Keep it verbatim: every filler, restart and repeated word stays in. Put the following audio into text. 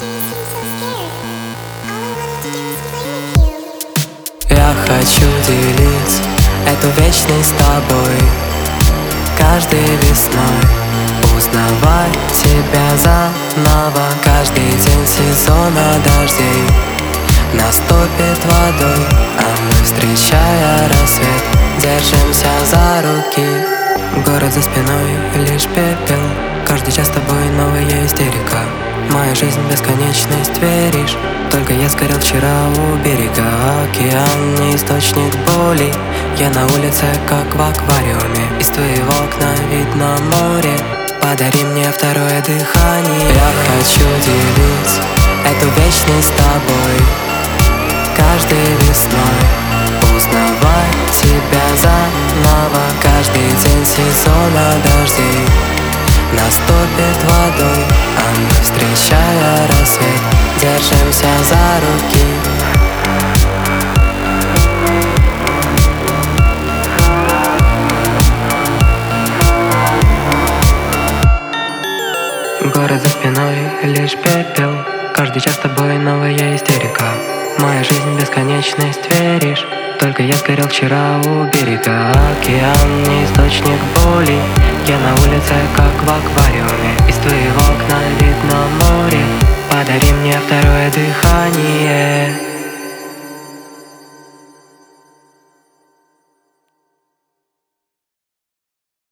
Я хочу делить эту вечность с тобой каждой весной, узнавать тебя заново. Каждый день сезона дождей наступит водой, а мы, встречая рассвет, держимся за руки. Город за спиной, лишь пепел. Каждый час с тобой новая истерика. Моя жизнь бесконечность, веришь? Только я сгорел вчера у берега. Океан не источник боли. Я на улице, как в аквариуме. Из твоего окна видно море. Подари мне второе дыхание. Я хочу делить эту вечность с тобой каждой весной, узнавать тебя заново. Каждый день сезона дождей наступит водой, а мы, встречая рассвет, держимся за руки. Город за спиной, лишь пепел. Каждый час с тобой новая истерика. Моя жизнь бесконечность, веришь? Только я сгорел вчера у берега. Океан не источник боли. Я на улице, как в аквариуме. Из твоего